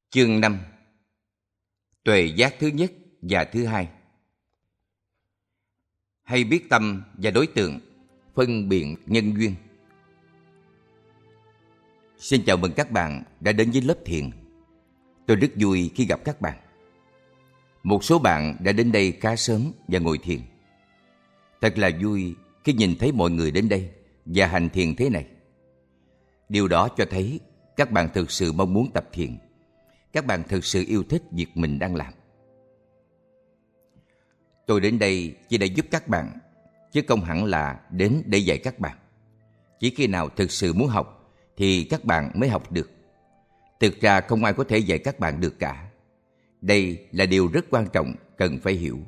Chương 5. Tuệ giác thứ nhất và thứ hai. Hay biết tâm và đối tượng, phân biện nhân duyên. Xin chào mừng các bạn đã đến với lớp thiền. Tôi rất vui khi gặp các bạn. Một số bạn đã đến đây khá sớm và ngồi thiền. Thật là vui khi nhìn thấy mọi người đến đây và hành thiền thế này. Điều đó cho thấy các bạn thực sự mong muốn tập thiền. Các bạn thực sự yêu thích việc mình đang làm. Tôi đến đây chỉ để giúp các bạn, chứ không hẳn là đến để dạy các bạn. Chỉ khi nào thực sự muốn học thì các bạn mới học được. Thực ra không ai có thể dạy các bạn được cả. Đây là điều rất quan trọng cần phải hiểu.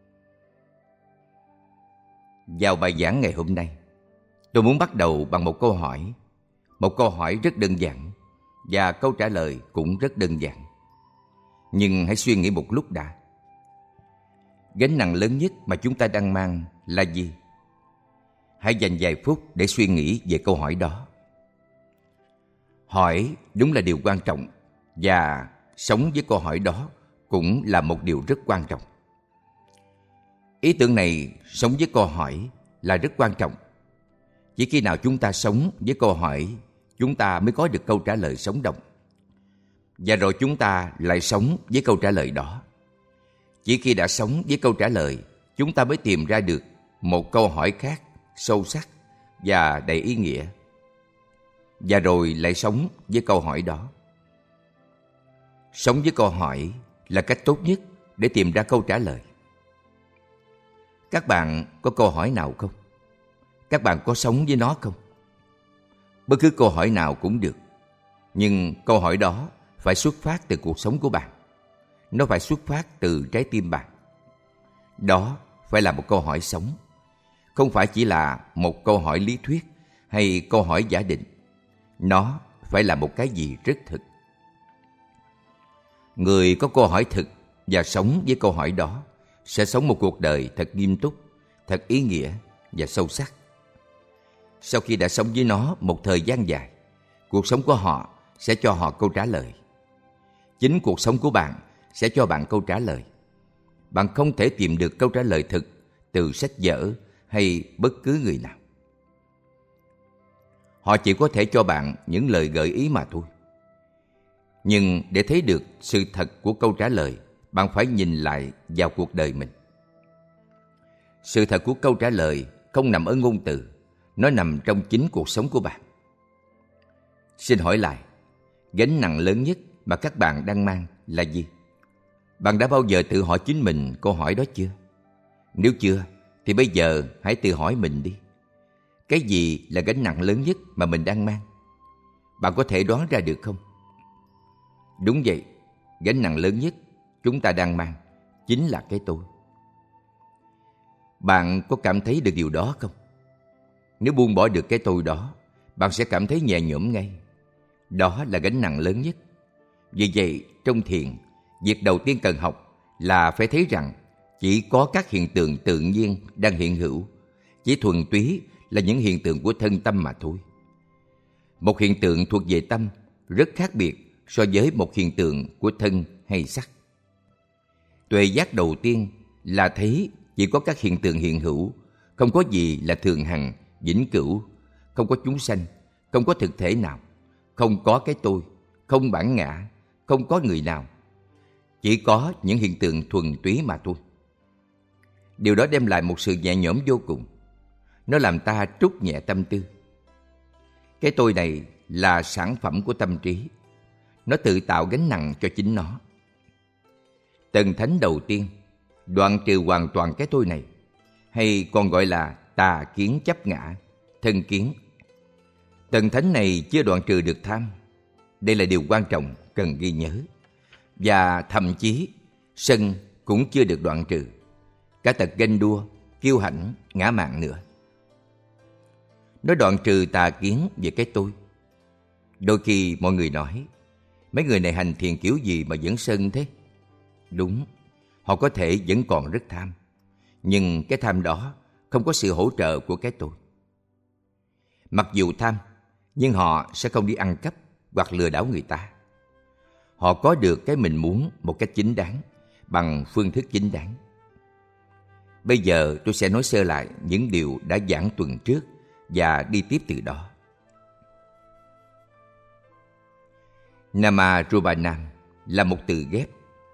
Vào bài giảng ngày hôm nay, tôi muốn bắt đầu bằng một câu hỏi. Một câu hỏi rất đơn giản và câu trả lời cũng rất đơn giản. Nhưng hãy suy nghĩ một lúc đã. Gánh nặng lớn nhất mà chúng ta đang mang là gì? Hãy dành vài phút để suy nghĩ về câu hỏi đó. Hỏi đúng là điều quan trọng, và sống với câu hỏi đó cũng là một điều rất quan trọng. Ý tưởng này, sống với câu hỏi, là rất quan trọng. Chỉ khi nào chúng ta sống với câu hỏi, chúng ta mới có được câu trả lời sống động. Và rồi chúng ta lại sống với câu trả lời đó. Chỉ khi đã sống với câu trả lời, chúng ta mới tìm ra được một câu hỏi khác, sâu sắc và đầy ý nghĩa. Và rồi lại sống với câu hỏi đó. Sống với câu hỏi là cách tốt nhất để tìm ra câu trả lời. Các bạn có câu hỏi nào không? Các bạn có sống với nó không? Bất cứ câu hỏi nào cũng được. Nhưng câu hỏi đó phải xuất phát từ cuộc sống của bạn. Nó phải xuất phát từ trái tim bạn. Đó phải là một câu hỏi sống. Không phải chỉ là một câu hỏi lý thuyết hay câu hỏi giả định. Nó phải là một cái gì rất thực. Người có câu hỏi thực và sống với câu hỏi đó sẽ sống một cuộc đời thật nghiêm túc, thật ý nghĩa và sâu sắc. Sau khi đã sống với nó một thời gian dài, cuộc sống của họ sẽ cho họ câu trả lời. Chính cuộc sống của bạn sẽ cho bạn câu trả lời. Bạn không thể tìm được câu trả lời thực từ sách vở hay bất cứ người nào. Họ chỉ có thể cho bạn những lời gợi ý mà thôi. Nhưng để thấy được sự thật của câu trả lời, bạn phải nhìn lại vào cuộc đời mình. Sự thật của câu trả lời không nằm ở ngôn từ, nó nằm trong chính cuộc sống của bạn. Xin hỏi lại, gánh nặng lớn nhất mà các bạn đang mang là gì? Bạn đã bao giờ tự hỏi chính mình câu hỏi đó chưa? Nếu chưa, thì bây giờ hãy tự hỏi mình đi. Cái gì là gánh nặng lớn nhất mà mình đang mang? Bạn có thể đoán ra được không? Đúng vậy, gánh nặng lớn nhất chúng ta đang mang chính là cái tôi. Bạn có cảm thấy được điều đó không? Nếu buông bỏ được cái tôi đó, bạn sẽ cảm thấy nhẹ nhõm ngay. Đó là gánh nặng lớn nhất. Vì vậy, trong thiền, việc đầu tiên cần học là phải thấy rằng chỉ có các hiện tượng tự nhiên đang hiện hữu, chỉ thuần túy là những hiện tượng của thân tâm mà thôi. Một hiện tượng thuộc về tâm rất khác biệt so với một hiện tượng của thân hay sắc. Tuệ giác đầu tiên là thấy chỉ có các hiện tượng hiện hữu, không có gì là thường hằng, vĩnh cửu, không có chúng sanh, không có thực thể nào, không có cái tôi, không bản ngã, không có người nào. Chỉ có những hiện tượng thuần túy mà thôi. Điều đó đem lại một sự nhẹ nhõm vô cùng. Nó làm ta trút nhẹ tâm tư. Cái tôi này là sản phẩm của tâm trí. Nó tự tạo gánh nặng cho chính nó. Tầng thánh đầu tiên đoạn trừ hoàn toàn cái tôi này, hay còn gọi là tà kiến chấp ngã, thân kiến. Tầng thánh này chưa đoạn trừ được tham. Đây là điều quan trọng cần ghi nhớ. Và thậm chí sân cũng chưa được đoạn trừ. Cả tật ganh đua, kiêu hãnh, ngã mạn nữa. Nó đoạn trừ tà kiến về cái tôi. Đôi khi mọi người nói, mấy người này hành thiền kiểu gì mà vẫn sân thế? Đúng, họ có thể vẫn còn rất tham. Nhưng cái tham đó không có sự hỗ trợ của cái tôi. Mặc dù tham, nhưng họ sẽ không đi ăn cắp hoặc lừa đảo người ta. họ có được cái mình muốn một cách chính đáng, bằng phương thức chính đáng. Bây giờ tôi sẽ nói sơ lại những điều đã giảng tuần trước và đi tiếp từ đó. Nama Rupanam là một từ ghép.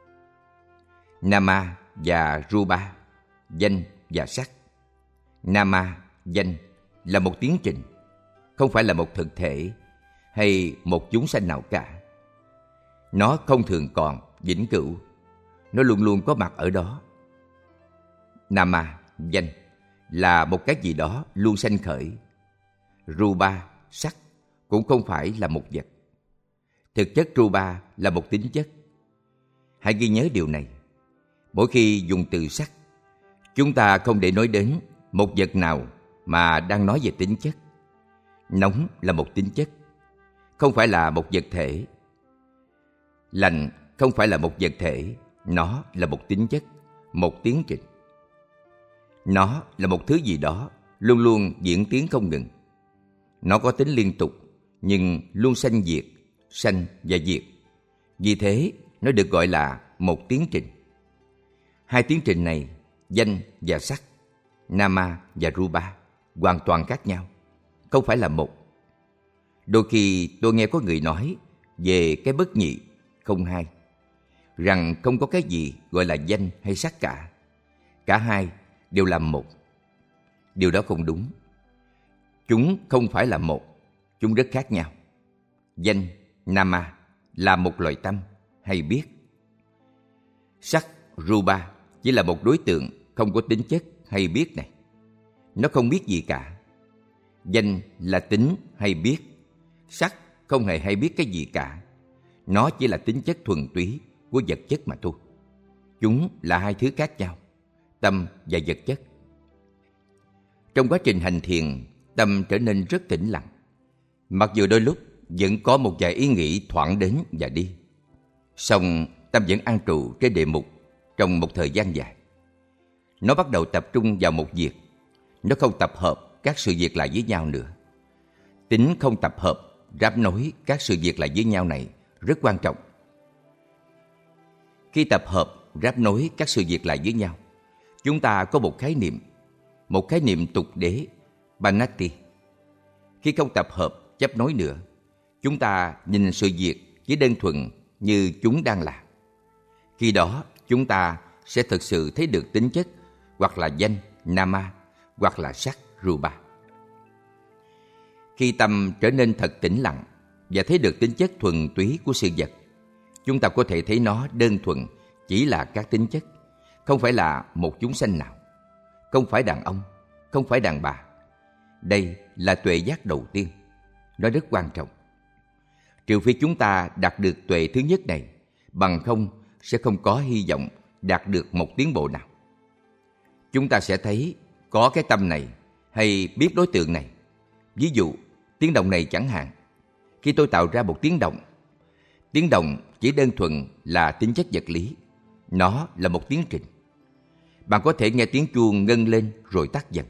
Nama và Rupa, danh và sắc. Nama, danh, là một tiến trình, không phải là một thực thể hay một chúng sanh nào cả. Nó không thường còn, vĩnh cửu. Nó luôn luôn có mặt ở đó. Nama, danh, là một cái gì đó luôn sanh khởi. Rupa, sắc, cũng không phải là một vật. Thực chất Rupa là một tính chất. Hãy ghi nhớ điều này. Mỗi khi dùng từ sắc, chúng ta không để nói đến một vật nào mà đang nói về tính chất. Nóng là một tính chất, không phải là một vật thể. Lạnh không phải là một vật thể, nó là một tính chất, một tiến trình. Nó là một thứ gì đó luôn luôn diễn tiến không ngừng. Nó có tính liên tục, nhưng luôn sanh diệt, sanh và diệt. Vì thế, nó được gọi là một tiến trình. Hai tiến trình này, danh và sắc, Nama và Rupa, hoàn toàn khác nhau, không phải là một. Đôi khi tôi nghe có người nói về cái bất nhị, không hai, rằng không có cái gì gọi là danh hay sắc cả. Cả hai đều là một. Điều đó không đúng. Chúng không phải là một, chúng rất khác nhau. Danh, Nama, là một loại tâm hay biết. Sắc, Rupa chỉ là một đối tượng không có tính chất hay biết này. Nó không biết gì cả. Danh là tính hay biết. Sắc không hề hay biết cái gì cả. Nó chỉ là tính chất thuần túy của vật chất mà thôi. Chúng là hai thứ khác nhau, tâm và vật chất. Trong quá trình hành thiền, tâm trở nên rất tĩnh lặng. Mặc dù đôi lúc vẫn có một vài ý nghĩ thoảng đến và đi, song tâm vẫn an trụ trên đề mục trong một thời gian dài. Nó bắt đầu tập trung vào một việc. Nó không tập hợp các sự việc lại với nhau nữa. Tính không tập hợp, ráp nối các sự việc lại với nhau này rất quan trọng. Khi tập hợp, ráp nối các sự việc lại với nhau, chúng ta có một khái niệm tục đế, Panati. Khi không tập hợp, chấp nối nữa, chúng ta nhìn sự việc chỉ đơn thuần như chúng đang là. Khi đó, chúng ta sẽ thực sự thấy được tính chất, hoặc là danh, Nama, hoặc là sắc, Rupa. Khi tâm trở nên thật tĩnh lặng và thấy được tính chất thuần túy của sự vật, chúng ta có thể thấy nó đơn thuần chỉ là các tính chất, không phải là một chúng sanh nào, không phải đàn ông, không phải đàn bà. Đây là tuệ giác đầu tiên. Nó rất quan trọng. Trừ phi chúng ta đạt được tuệ thứ nhất này, bằng không sẽ không có hy vọng đạt được một tiến bộ nào. Chúng ta sẽ thấy có cái tâm này hay biết đối tượng này. Ví dụ, tiếng động này chẳng hạn. Khi tôi tạo ra một tiếng động chỉ đơn thuần là tính chất vật lý. Nó là một tiến trình. Bạn có thể nghe tiếng chuông ngân lên rồi tắt dần.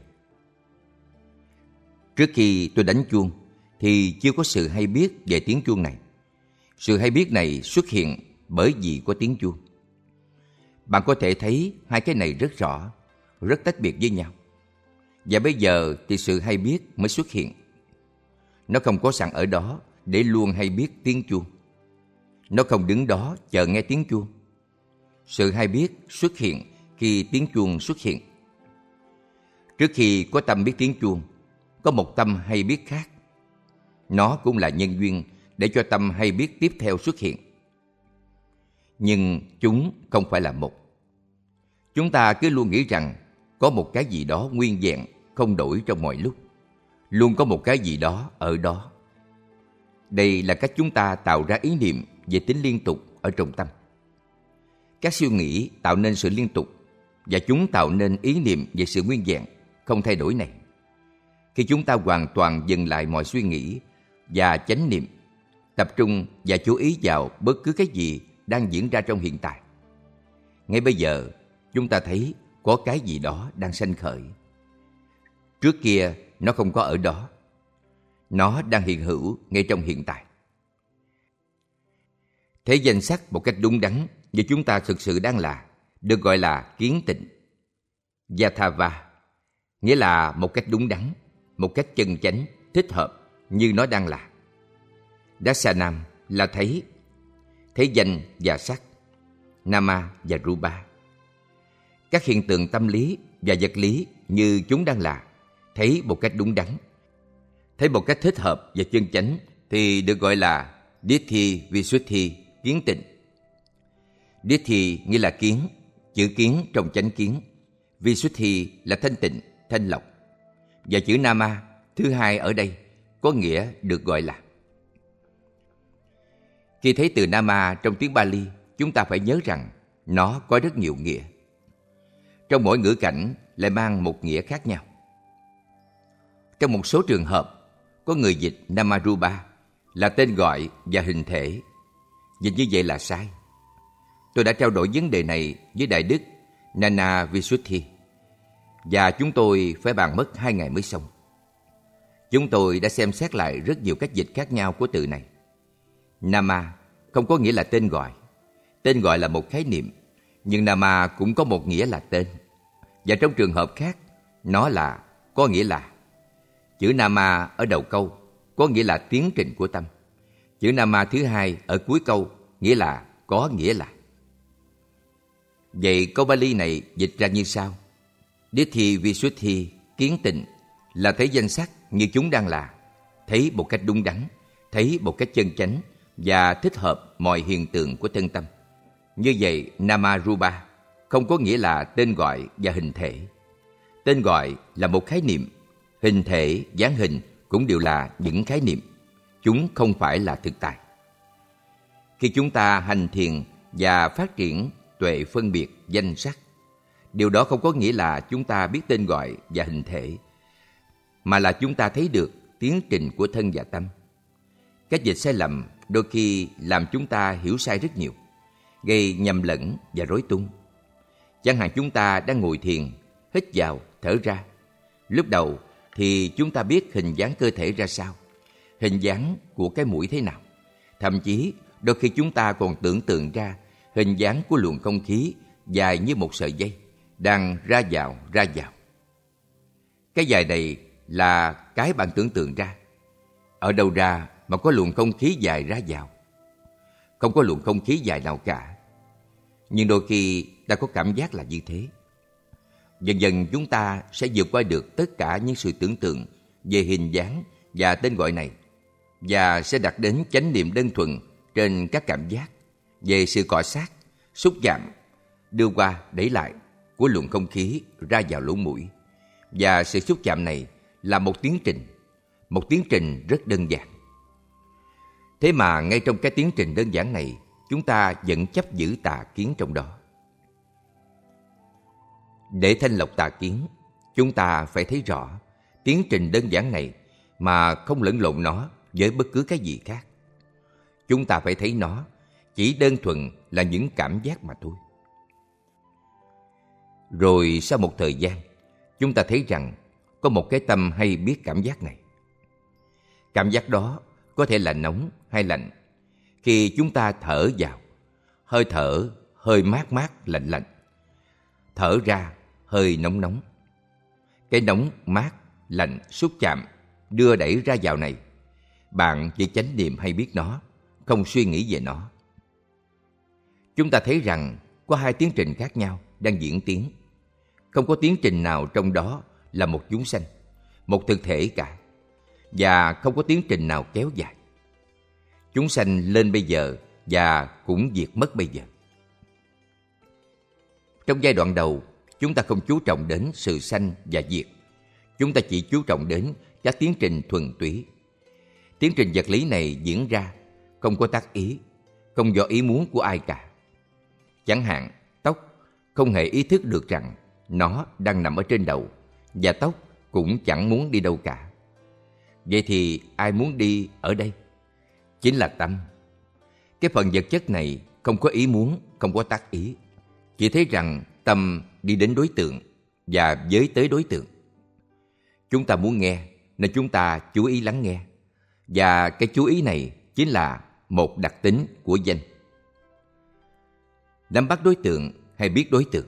Trước khi tôi đánh chuông thì chưa có sự hay biết về tiếng chuông này. Sự hay biết này xuất hiện bởi vì có tiếng chuông. Bạn có thể thấy hai cái này rất rõ, rất tách biệt với nhau. Và bây giờ thì sự hay biết mới xuất hiện. Nó không có sẵn ở đó để luôn hay biết tiếng chuông. Nó không đứng đó chờ nghe tiếng chuông. Sự hay biết xuất hiện khi tiếng chuông xuất hiện. Trước khi có tâm biết tiếng chuông, có một tâm hay biết khác. Nó cũng là nhân duyên để cho tâm hay biết tiếp theo xuất hiện. Nhưng chúng không phải là một. Chúng ta cứ luôn nghĩ rằng có một cái gì đó nguyên vẹn, không đổi trong mọi lúc. Luôn có một cái gì đó ở đó. Đây là cách chúng ta tạo ra ý niệm về tính liên tục ở trong tâm. Các siêu nghĩ tạo nên sự liên tục, và chúng tạo nên ý niệm về sự nguyên vẹn, không thay đổi này. Khi chúng ta hoàn toàn dừng lại mọi suy nghĩ và chánh niệm, tập trung và chú ý vào bất cứ cái gì đang diễn ra trong hiện tại, ngay bây giờ chúng ta thấy có cái gì đó đang sanh khởi. Trước kia nó không có ở đó. Nó đang hiện hữu ngay trong hiện tại. Thấy danh sắc một cách đúng đắn như chúng ta thực sự đang là, được gọi là kiến tịnh. Yathava nghĩa là một cách đúng đắn, một cách chân chánh, thích hợp như nó đang là. Dasanam là thấy danh và sắc, Nama và Rupa. Các hiện tượng tâm lý và vật lý như chúng đang là, thấy một cách đúng đắn, thấy một cách thích hợp và chân chánh thì được gọi là Ditthi Visuddhi, kiến tịnh. Ditthi nghĩa là kiến, chữ kiến trong chánh kiến. Visuddhi là thanh tịnh, thanh lọc. Và chữ Nama thứ hai ở đây có nghĩa được gọi là. Khi thấy từ Nama trong tiếng Pali, chúng ta phải nhớ rằng nó có rất nhiều nghĩa. Trong mỗi ngữ cảnh lại mang một nghĩa khác nhau. Trong một số trường hợp, có người dịch Namarupa là tên gọi và hình thể. Dịch như vậy là sai. Tôi đã trao đổi vấn đề này với Đại Đức Nana Visuddhi và chúng tôi phải bàn mất 2 ngày mới xong. Chúng tôi đã xem xét lại rất nhiều cách dịch khác nhau của từ này. Nama không có nghĩa là tên gọi. Tên gọi là một khái niệm, nhưng Nama cũng có một nghĩa là tên. Và trong trường hợp khác, nó là có nghĩa là. Chữ Nama ở đầu câu có nghĩa là tiến trình của tâm. Chữ Nama thứ hai ở cuối câu nghĩa là có nghĩa là. Vậy câu Pali này dịch ra như sau: Ditthi Visuddhi, kiến tịnh là thấy danh sắc như chúng đang là, thấy một cách đúng đắn, thấy một cách chân chánh và thích hợp mọi hiện tượng của thân tâm. Như vậy, Namarupa không có nghĩa là tên gọi và hình thể. Tên gọi là một khái niệm, hình thể, dáng hình cũng đều là những khái niệm. Chúng không phải là thực tại. Khi chúng ta hành thiền và phát triển tuệ phân biệt danh sắc, điều đó không có nghĩa là chúng ta biết tên gọi và hình thể, mà là chúng ta thấy được tiến trình của thân và tâm. Cách dịch sai lầm đôi khi làm chúng ta hiểu sai rất nhiều, gây nhầm lẫn và rối tung. Chẳng hạn chúng ta đang ngồi thiền, hít vào, thở ra. Lúc đầu thì chúng ta biết hình dáng cơ thể ra sao, hình dáng của cái mũi thế nào. Thậm chí đôi khi chúng ta còn tưởng tượng ra hình dáng của luồng không khí dài như một sợi dây, đang ra vào, ra vào. Cái dài này là cái bạn tưởng tượng ra. Ở đâu ra mà có luồng không khí dài ra vào? Không có luồng không khí dài nào cả. Nhưng đôi khi ta có cảm giác là như thế. Dần dần chúng ta sẽ vượt qua được tất cả những sự tưởng tượng về hình dáng và tên gọi này, và sẽ đạt đến chánh niệm đơn thuần trên các cảm giác về sự cọ sát, xúc chạm, đưa qua đẩy lại của luồng không khí ra vào lỗ mũi. Và sự xúc chạm này là một tiến trình rất đơn giản. Thế mà ngay trong cái tiến trình đơn giản này, chúng ta vẫn chấp giữ tà kiến trong đó. Để thanh lọc tà kiến, chúng ta phải thấy rõ tiến trình đơn giản này mà không lẫn lộn nó với bất cứ cái gì khác. Chúng ta phải thấy nó chỉ đơn thuần là những cảm giác mà thôi. Rồi sau một thời gian, chúng ta thấy rằng có một cái tâm hay biết cảm giác này. Cảm giác đó có thể là nóng hay lạnh. Khi chúng ta thở vào, hơi thở hơi mát mát lạnh lạnh. Thở ra hơi nóng nóng. Cái nóng, mát, lạnh, xúc chạm, đưa đẩy ra vào này, bạn chỉ chánh niệm hay biết nó, không suy nghĩ về nó. Chúng ta thấy rằng có 2 tiến trình khác nhau đang diễn tiến. Không có tiến trình nào trong đó là một chúng sanh, một thực thể cả. Và không có tiến trình nào kéo dài. Chúng sanh lên bây giờ và cũng diệt mất bây giờ. Trong giai đoạn đầu, chúng ta không chú trọng đến sự sanh và diệt. Chúng ta chỉ chú trọng đến các tiến trình thuần túy. Tiến trình vật lý này diễn ra không có tác ý, không do ý muốn của ai cả. Chẳng hạn, tóc không hề ý thức được rằng nó đang nằm ở trên đầu, và tóc cũng chẳng muốn đi đâu cả. Vậy thì ai muốn đi ở đây? Chính là tâm. Cái phần vật chất này không có ý muốn, không có tác ý. Chỉ thấy rằng tâm đi đến đối tượng và giới tới đối tượng. Chúng ta muốn nghe nên chúng ta chú ý lắng nghe. Và cái chú ý này chính là một đặc tính của danh. nắm bắt đối tượng hay biết đối tượng.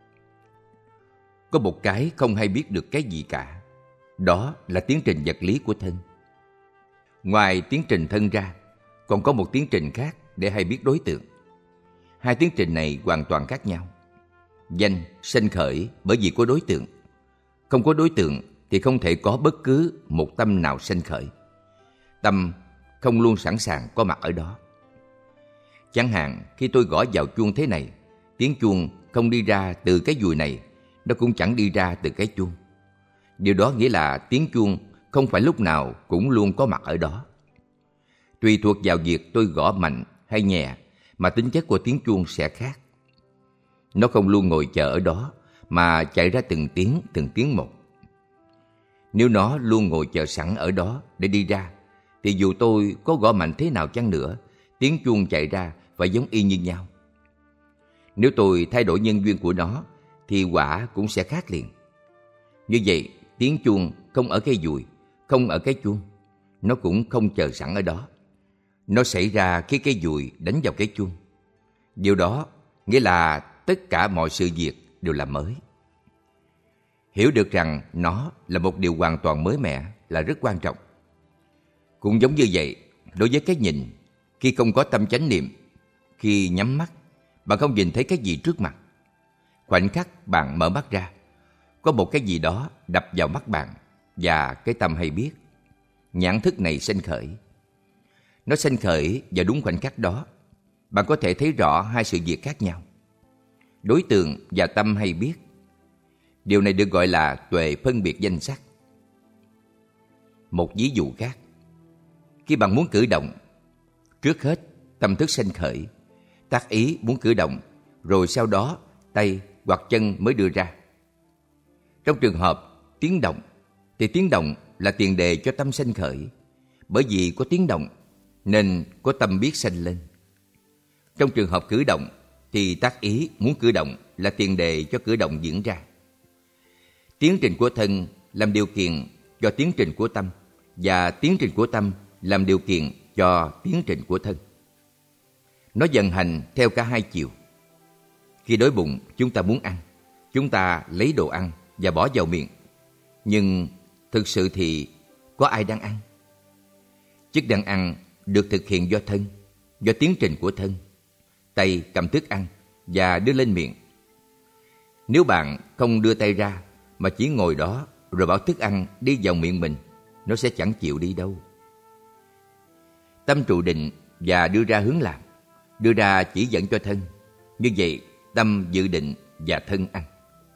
Có một cái không hay biết được cái gì cả, đó là tiến trình vật lý của thân. Ngoài tiến trình thân ra, còn có một tiến trình khác để hay biết đối tượng. Hai tiến trình này hoàn toàn khác nhau. Danh sanh khởi bởi vì có đối tượng. Không có đối tượng thì không thể có bất cứ một tâm nào sanh khởi. Tâm không luôn sẵn sàng có mặt ở đó. Chẳng hạn khi tôi gõ vào chuông thế này, tiếng chuông không đi ra từ cái dùi này, nó cũng chẳng đi ra từ cái chuông. Điều đó nghĩa là tiếng chuông không phải lúc nào cũng luôn có mặt ở đó. Tùy thuộc vào việc tôi gõ mạnh hay nhẹ mà tính chất của tiếng chuông sẽ khác. Nó không luôn ngồi chờ ở đó mà chạy ra từng tiếng một. Nếu nó luôn ngồi chờ sẵn ở đó để đi ra, thì dù tôi có gõ mạnh thế nào chăng nữa, tiếng chuông chạy ra phải giống y như nhau. Nếu tôi thay đổi nhân duyên của nó, thì quả cũng sẽ khác liền. Như vậy, tiếng chuông không ở cái dùi, không ở cái chuông, nó cũng không chờ sẵn ở đó. Nó xảy ra khi cái dùi đánh vào cái chuông. Điều đó nghĩa là tất cả mọi sự việc đều là mới. Hiểu được rằng nó là một điều hoàn toàn mới mẻ là rất quan trọng. Cũng giống như vậy, đối với cái nhìn, khi không có tâm chánh niệm, khi nhắm mắt, bạn không nhìn thấy cái gì trước mặt. Khoảnh khắc bạn mở mắt ra, có một cái gì đó đập vào mắt bạn và cái tâm hay biết. Nhãn thức này sanh khởi. Nó sanh khởi vào đúng khoảnh khắc đó. Bạn có thể thấy rõ hai sự việc khác nhau. Đối tượng và tâm hay biết. Điều này được gọi là tuệ phân biệt danh sắc. Một ví dụ khác. Khi bạn muốn cử động, trước hết tâm thức sanh khởi, tác ý muốn cử động, rồi sau đó tay hoặc chân mới đưa ra. Trong trường hợp tiếng động, thì tiếng động là tiền đề cho tâm sanh khởi. Bởi vì có tiếng động nên có tâm biết sanh lên. Trong trường hợp cử động thì tác ý muốn cử động là tiền đề cho cử động diễn ra. Tiến trình của thân làm điều kiện cho tiến trình của tâm, và tiến trình của tâm làm điều kiện cho tiến trình của thân. Nó vận hành theo cả hai chiều. Khi đói bụng, chúng ta muốn ăn, chúng ta lấy đồ ăn và bỏ vào miệng. Nhưng thực sự thì có ai đang ăn? Chức năng ăn được thực hiện do thân, do tiến trình của thân. Tay cầm thức ăn và đưa lên miệng. Nếu bạn không đưa tay ra mà chỉ ngồi đó rồi bảo thức ăn đi vào miệng mình, nó sẽ chẳng chịu đi đâu. Tâm trụ định và đưa ra hướng làm, đưa ra chỉ dẫn cho thân. Như vậy, tâm dự định và thân ăn.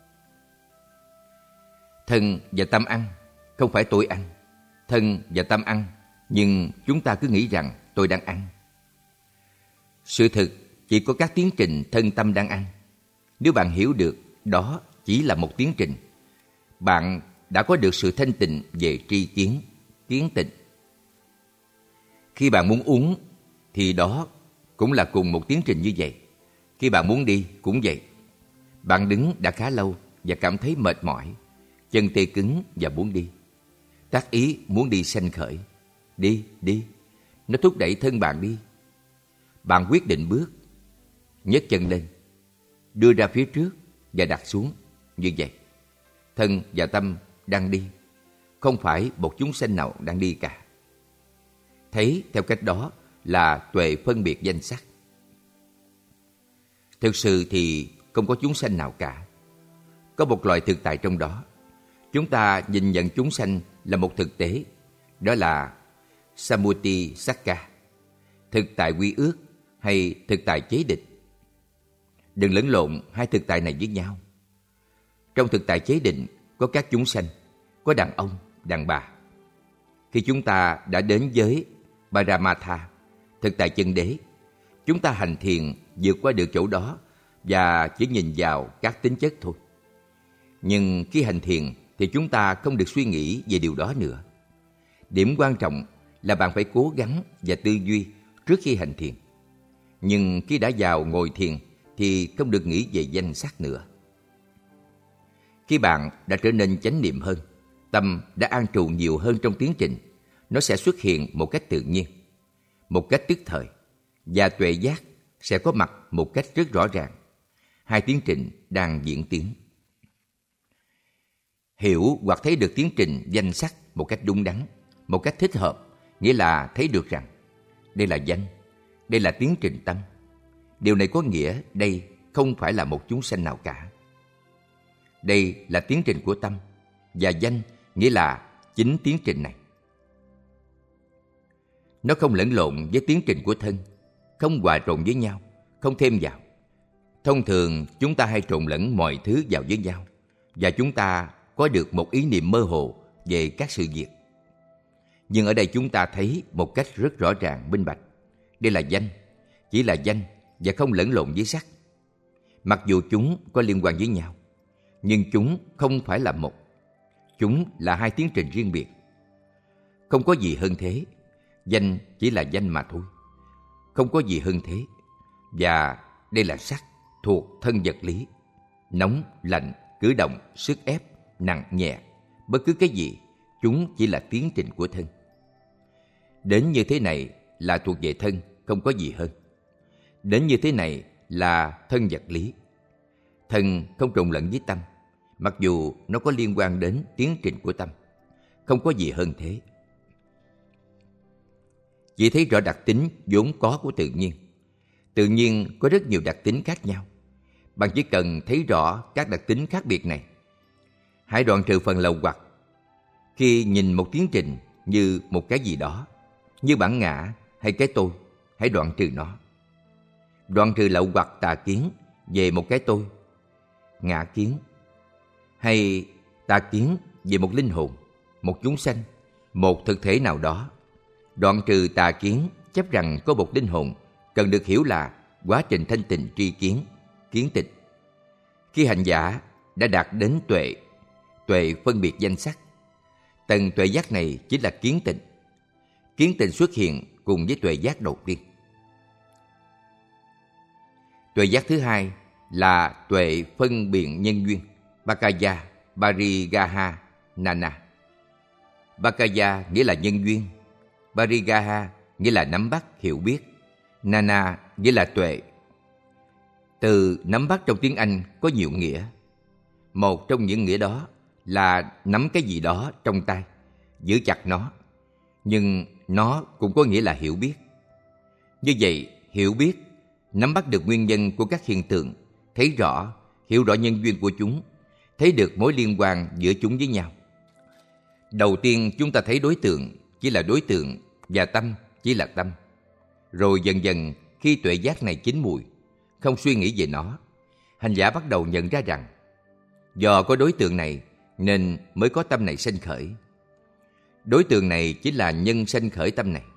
Thân và tâm ăn, không phải tôi ăn. Thân và tâm ăn, nhưng chúng ta cứ nghĩ rằng tôi đang ăn. Sự thực chỉ có các tiến trình thân tâm đang ăn. Nếu bạn hiểu được đó chỉ là một tiến trình, bạn đã có được sự thanh tịnh về tri kiến, kiến tịnh. Khi bạn muốn uống thì đó cũng là cùng một tiến trình như vậy. Khi bạn muốn đi cũng vậy. Bạn đứng đã khá lâu và cảm thấy mệt mỏi, chân tê cứng và muốn đi. Tác ý muốn đi sanh khởi. Đi, đi. Nó thúc đẩy thân bạn đi. Bạn quyết định bước, nhấc chân lên, đưa ra phía trước và đặt xuống. Như vậy, thân và tâm đang đi, không phải một chúng sanh nào đang đi cả. Thấy theo cách đó là tuệ phân biệt danh sắc. Thực sự thì không có chúng sanh nào cả. Có một loại thực tại trong đó. Chúng ta nhìn nhận chúng sanh là một thực tế. Đó là Samuti Sakka, thực tại quy ước hay thực tại chế định. Đừng lẫn lộn hai thực tại này với nhau. Trong thực tại chế định có các chúng sanh, có đàn ông, đàn bà. Khi chúng ta đã đến với Paramatha, thực tại chân đế, chúng ta hành thiền vượt qua được chỗ đó và chỉ nhìn vào các tính chất thôi. Nhưng khi hành thiền thì chúng ta không được suy nghĩ về điều đó nữa. Điểm quan trọng là bạn phải cố gắng và tư duy trước khi hành thiền. Nhưng khi đã vào ngồi thiền thì không được nghĩ về danh sắc nữa. Khi bạn đã trở nên chánh niệm hơn, tâm đã an trụ nhiều hơn trong tiến trình, nó sẽ xuất hiện một cách tự nhiên, một cách tức thời, và tuệ giác sẽ có mặt một cách rất rõ ràng. hai tiến trình đang diễn tiến. Hiểu hoặc thấy được tiến trình danh sắc một cách đúng đắn, một cách thích hợp, nghĩa là thấy được rằng đây là danh, đây là tiến trình tâm. Điều này có nghĩa đây không phải là một chúng sanh nào cả. Đây là tiến trình của tâm, và danh nghĩa là chính tiến trình này. Nó không lẫn lộn với tiến trình của thân, không hòa trộn với nhau, không thêm vào. Thông thường chúng ta hay trộn lẫn mọi thứ vào với nhau, và chúng ta có được một ý niệm mơ hồ về các sự việc. Nhưng ở đây chúng ta thấy một cách rất rõ ràng, minh bạch. Đây là danh, chỉ là danh và không lẫn lộn với sắc. Mặc dù chúng có liên quan với nhau, nhưng chúng không phải là một. Chúng là hai tiến trình riêng biệt. Không có gì hơn thế. Danh chỉ là danh mà thôi. Không có gì hơn thế. Và đây là sắc thuộc thân vật lý. Nóng, lạnh, cử động, sức ép, nặng, nhẹ. Bất cứ cái gì, chúng chỉ là tiến trình của thân. Đến như thế này là thuộc về thân, không có gì hơn. Đến như thế này là thân vật lý. Thân không trộn lẫn với tâm, mặc dù nó có liên quan đến tiến trình của tâm. Không có gì hơn thế. Chỉ thấy rõ đặc tính vốn có của tự nhiên. Tự nhiên có rất nhiều đặc tính khác nhau. Bạn chỉ cần thấy rõ các đặc tính khác biệt này. Hãy đoạn trừ phần lậu hoặc. Khi nhìn một tiến trình như một cái gì đó, như bản ngã hay cái tôi, hãy đoạn trừ nó. Đoạn trừ lậu hoặc tà kiến về một cái tôi, ngã kiến, hay tà kiến về một linh hồn, một chúng sanh, một thực thể nào đó. Đoạn trừ tà kiến chấp rằng có một linh hồn cần được hiểu là quá trình thanh tịnh tri kiến, kiến tịch. Khi hành giả đã đạt đến tuệ, tuệ phân biệt danh sắc, tầng tuệ giác này chính là kiến tịnh. Kiến tịnh xuất hiện cùng với tuệ giác đầu tiên. Tuệ giác thứ hai là tuệ phân biện nhân duyên, Bhakaya, Parigaha, Nana. Bhakaya nghĩa là nhân duyên, Parigaha nghĩa là nắm bắt, hiểu biết, Nana nghĩa là tuệ. Từ nắm bắt trong tiếng Anh có nhiều nghĩa. Một trong những nghĩa đó là nắm cái gì đó trong tay, giữ chặt nó. Nhưng nó cũng có nghĩa là hiểu biết. Như vậy, hiểu biết, nắm bắt được nguyên nhân của các hiện tượng, thấy rõ, hiểu rõ nhân duyên của chúng, thấy được mối liên quan giữa chúng với nhau. Đầu tiên chúng ta thấy đối tượng chỉ là đối tượng và tâm chỉ là tâm. Rồi dần dần khi tuệ giác này chín mùi, không suy nghĩ về nó, hành giả bắt đầu nhận ra rằng do có đối tượng này nên mới có tâm này sanh khởi. Đối tượng này chính là nhân sanh khởi tâm này.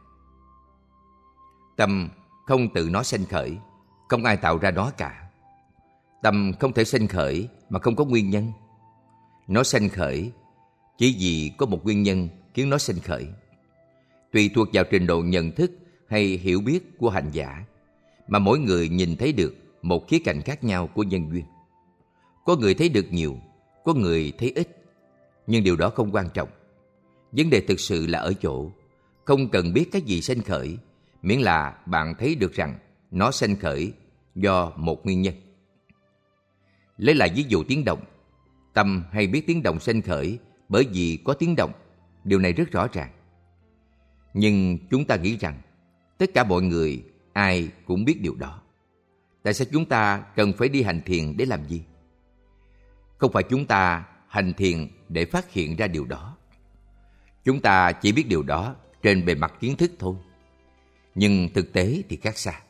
Tâm không tự nó sanh khởi, không ai tạo ra nó cả. Tâm không thể sanh khởi mà không có nguyên nhân. Nó sanh khởi chỉ vì có một nguyên nhân khiến nó sanh khởi. Tùy thuộc vào trình độ nhận thức hay hiểu biết của hành giả mà mỗi người nhìn thấy được một khía cạnh khác nhau của nhân duyên. Có người thấy được nhiều, có người thấy ít. Nhưng điều đó không quan trọng. Vấn đề thực sự là ở chỗ không cần biết cái gì sanh khởi, miễn là bạn thấy được rằng nó sanh khởi do một nguyên nhân. Lấy lại ví dụ tiếng động. Tâm hay biết tiếng động sanh khởi bởi vì có tiếng động. Điều này rất rõ ràng. Nhưng chúng ta nghĩ rằng tất cả mọi người ai cũng biết điều đó. Tại sao chúng ta cần phải đi hành thiền để làm gì? Không phải chúng ta hành thiền để phát hiện ra điều đó. Chúng ta chỉ biết điều đó trên bề mặt kiến thức thôi. Nhưng thực tế thì khác xa.